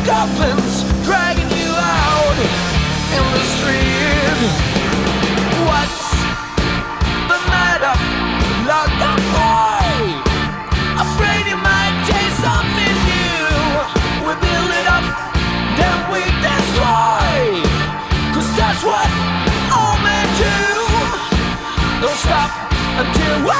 goblins dragging you out in the street. What's the matter, locked up boy? Afraid you might chase something new. We build it up, then we destroy. 'Cause that's what all men do. Don't stop until